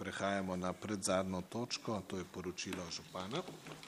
prehajamo na predzadnjo točko, to je poročilo župana.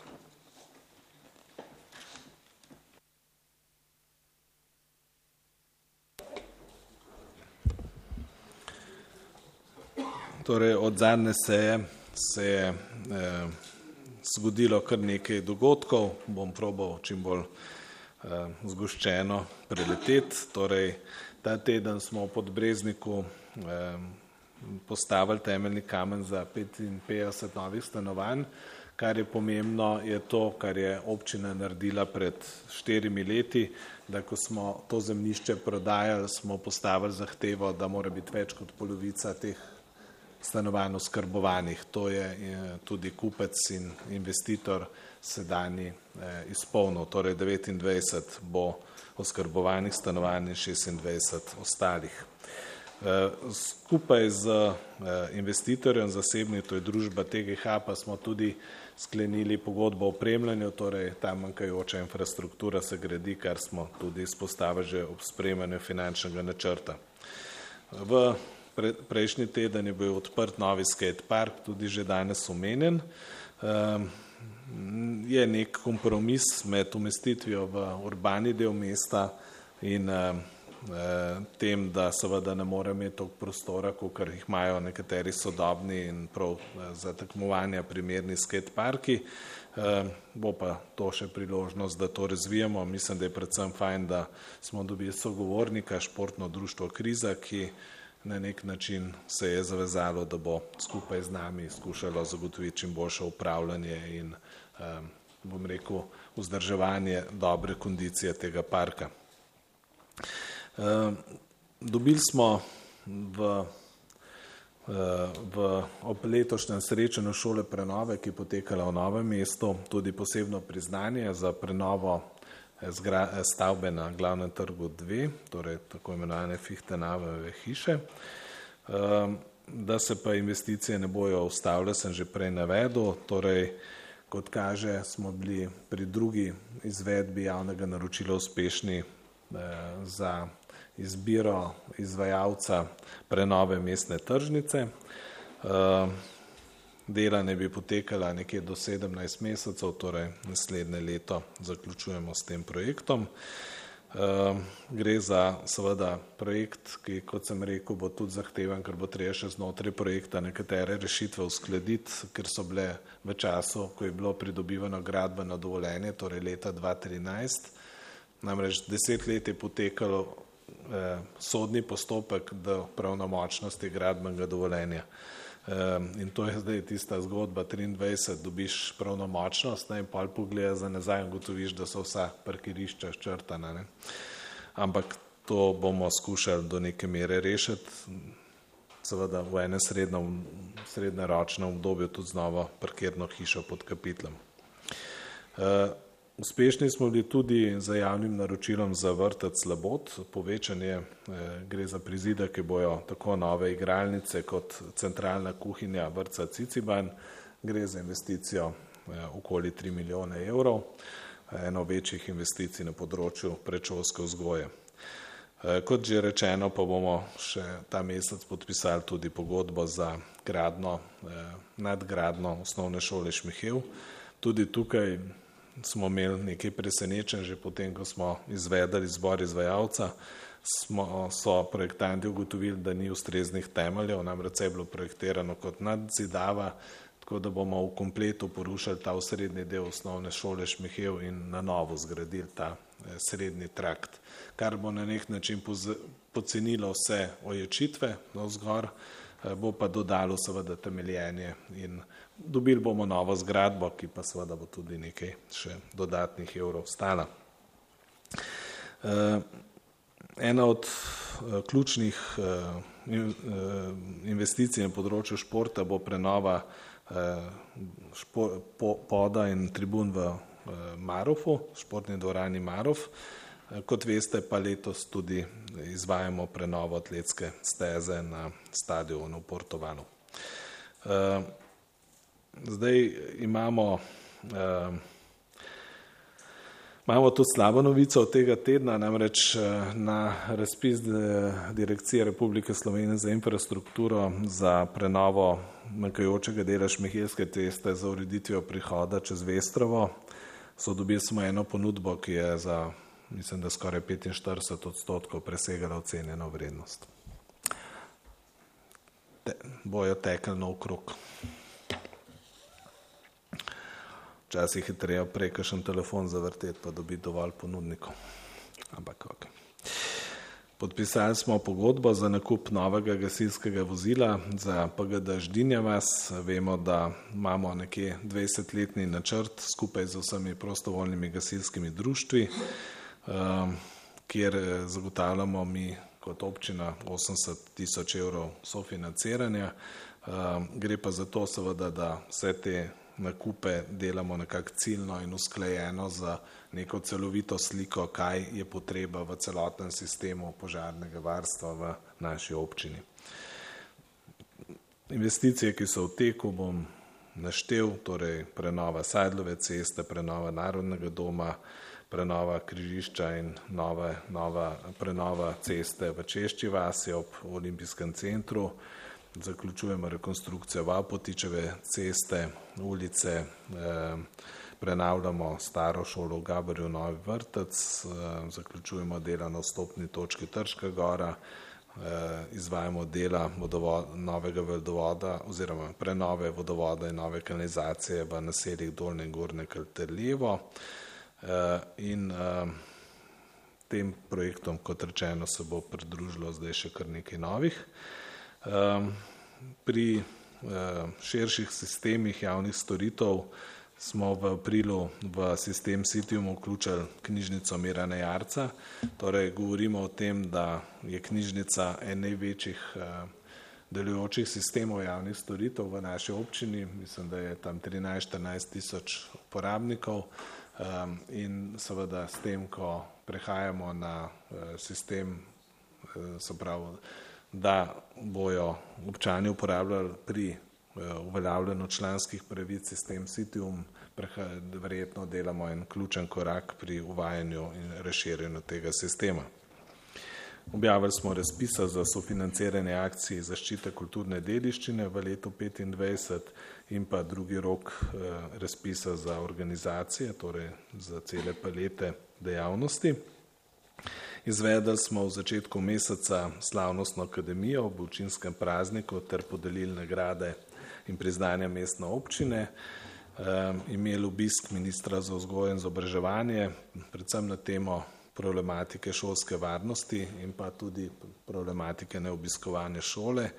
Torej, od zadnje seje se je zgodilo kar nekaj dogodkov, bom probal čim bolj zgoščeno preleteti. Torej, ta teden smo v Podbrezniku postavili temeljni kamen za 55 novih stanovanj. Kar je pomembno, je to, kar je občina naredila pred 4 leti, da ko smo to zemljišče prodajali, smo postavili zahtevo, da mora biti več kot polovica teh stanovanj oskrbovanih. To je tudi kupec in investitor sedanji izpolnil. Torej 29 bo oskrbovanih stanovanj in 26 ostalih. Skupaj z investitorjem zasebnim, to je družba TGH, pa smo tudi sklenili pogodbo o opremljanju, torej ta manjkajoča infrastruktura se gradi, kar smo tudi izpostavili že ob sprejemanju finančnega načrta. V prejšnji teden je bil odprt novi skate park, tudi že danes omenjen. Je nek kompromis med umestitvijo v urbani del mesta in tem, da seveda ne more imeti toliko prostora, kakor jih imajo nekateri sodobni in prav za tekmovanja primerni skate parki. Bo pa to še priložnost, da to razvijamo. Mislim, da je predvsem fajn, da smo dobili sogovornika, športno društvo Kriza, ki na nek način se je zavezalo, da bo skupaj z nami skušalo zagotoviti čim boljše upravljanje in, bom rekel, vzdrževanje dobre kondicije tega parka. Dobili smo ob letošnjem srečanju šole prenove, ki je potekala v Novem mestu, tudi posebno priznanje za prenovo stavbe na Glavnem trgu 2, torej tako imenovane Fichtenauerjeve hiše. Da se pa investicije ne bojo ustavile, sem že prej navedel. Torej, kot kaže, smo bili pri drugi izvedbi javnega naročila uspešni za izbiro izvajalca prenove mestne tržnice. Dela ne bi potekala nekje do 17 mesecev, torej naslednje leto zaključujemo s tem projektom. Gre za seveda projekt, ki, kot sem rekel, bo tudi zahteven, ker bo treba še znotraj projekta nekatere rešitve uskladiti, ker so bile v času, ko je bilo pridobivano gradbeno dovoljenje, torej leta 2013. Namreč 10 let je potekalo sodni postopek do pravnomočnosti gradbenega dovoljenja. In to je zdaj tista zgodba, 23 dobiš pravnomočnost, in pol pogledaš za nazaj in ugotoviš, da so vsa parkirišča ščrtana. Ampak to bomo skušali do neke mere rešiti, seveda v enem srednjeročnem obdobju tudi z novo parkirno hišo pod kapitlom. Uspešni smo bili tudi za javnim naročilom za vrtec Labot. Povečanje gre za prizide, ki bojo tako nove igralnice kot centralna kuhinja vrtca Ciciban. Gre za investicijo okoli 3 milijone evrov, eno večjih investicij na področju predšolske vzgoje. Kot že rečeno, pa bomo še ta mesec podpisali tudi pogodbo za nadgradnjo osnovne šole Šmihev. Tudi tukaj smo imeli nekaj presenečenj, že potem, ko smo izvedli izbor izvajalca, so projektanti ugotovili, da ni ustreznih temeljev, namreč je bilo projektirano kot nadzidava, tako da bomo v kompletu porušili ta osrednji del osnovne šole Šmihev in na novo zgradili ta srednji trakt, kar bo na nek način pocenilo vse ojačitve navzgor, bo pa dodalo seveda temeljenje in dobili bomo novo zgradbo, ki pa seveda bo tudi nekaj še dodatnih evrov stala. Ena od ključnih investicij na področju športa bo prenova poda in tribun v Marofu, športni dvorani Marof. Kot veste, pa letos tudi izvajamo prenovo atletske steze na stadionu v Portovanu. Zdaj imamo Imamo tudi slabo novico od tega tedna, namreč na razpis Direkcije Republike Slovenije za infrastrukturo za prenovo manjkajočega dela Šmihelske ceste za ureditvijo prihoda čez Vestrovo so dobili samo eno ponudbo, ki je za, mislim, da skoraj 45% presegala ocenjeno vrednost. Bojo tekli naokrog. Včasih je treba prej kakšen telefon zavrteti, pa dobiti dovolj ponudnikov. Ampak ok. Podpisali smo pogodbo za nakup novega gasilskega vozila za PGD Ždinja vas. Vemo, da imamo nekje 20-letni načrt skupaj z vsemi prostovoljnimi gasilskimi društvi, kjer zagotavljamo mi kot občina 80 000 evrov sofinanciranja. Gre pa za to seveda, da vse te nakupe delamo nekako ciljno in usklajeno za neko celovito sliko, kaj je potreba v celotnem sistemu požarnega varstva v naši občini. Investicije, ki so v teku, bom naštel, torej prenova Sajdlove ceste, prenova Narodnega doma, prenova križišča in prenova ceste v Češči vasi ob Olimpijskem centru. Zaključujemo rekonstrukcijo Vavpotičeve ceste, ulice, prenavljamo staro šolo v Gaberju, novi vrtec, zaključujemo dela na vstopni točki Trška gora, izvajamo dela novega vodovoda oziroma prenove vodovoda in nove kanalizacije v naseljih Dolnje in Gornje Kalterlevo. In tem projektom, kot rečeno, se bo pridružilo zdaj še kar nekaj novih. Pri širših sistemih javnih storitev smo v aprilu v sistem Citium vključili knjižnico Mirana Jarca. Torej govorimo o tem, da je knjižnica en največjih delujočih sistemov javnih storitev v naši občini. Mislim, da je tam 13-14 tisoč uporabnikov in seveda s tem, ko prehajamo na sistem, se pravi, da bojo občani uporabljali pri uveljavljanju članskih pravic sistem Citium, verjetno delamo en ključen korak pri uvajanju in razširjanju tega sistema. Objavili smo razpisa za sofinanciranje akcij zaščite kulturne dediščine v letu 2025 in pa drugi rok razpisa za organizacije, torej za cele palete dejavnosti. Izvedli smo v začetku meseca slavnostno akademijo ob občinskem prazniku ter podelili nagrade in priznanja mestne občine. Imeli obisk ministra za vzgojo in izobraževanje, predvsem na temo problematike šolske varnosti in pa tudi problematike neobiskovanja šole.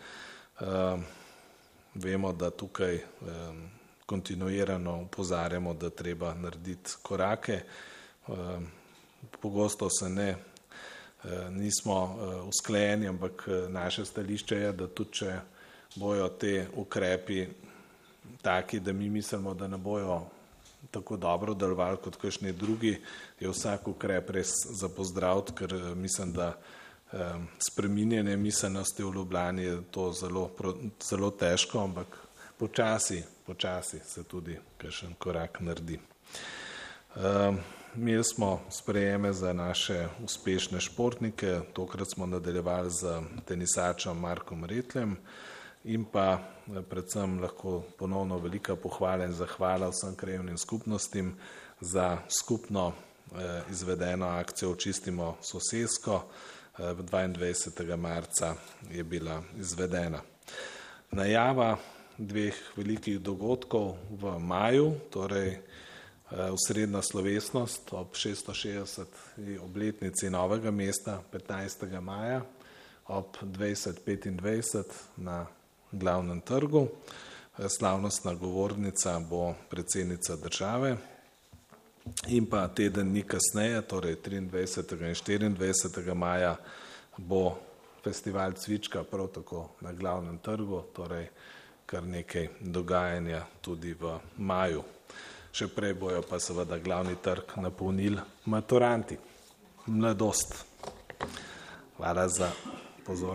Vemo, da tukaj kontinuirano opozarjamo, da treba narediti korake. Pogosto se nismo usklajeni, ampak naše stališče je, da tudi če bojo te ukrepi taki, da mi mislimo, da ne bojo tako dobro delovali kot kakšni drugi, je vsak ukrep res za pozdraviti, ker mislim, da spreminjanje miselnosti v Ljubljani je to zelo težko, ampak počasi se tudi kakšen korak naredi. Imeli smo sprejeme za naše uspešne športnike, tokrat smo nadaljevali z tenisačem Markom Retljem in pa predvsem lahko ponovno velika pohvala in zahvala vsem krajevnim skupnostim za skupno izvedeno akcijo Očistimo sosesko. 22. marca je bila izvedena. Najava dveh velikih dogodkov v maju, torej osrednja slovesnost ob 660. obletnici Novega mesta 15. maja ob 20:25 na Glavnem trgu. Slavnostna govornica bo predsednica države in pa teden dni kasneje, torej 23. in 24. maja bo festival Cvička prav tako na Glavnem trgu, torej kar nekaj dogajanja tudi v maju. Še prej bojo pa seveda Glavni trg napolnili maturanti, mladost. Hvala za pozornost.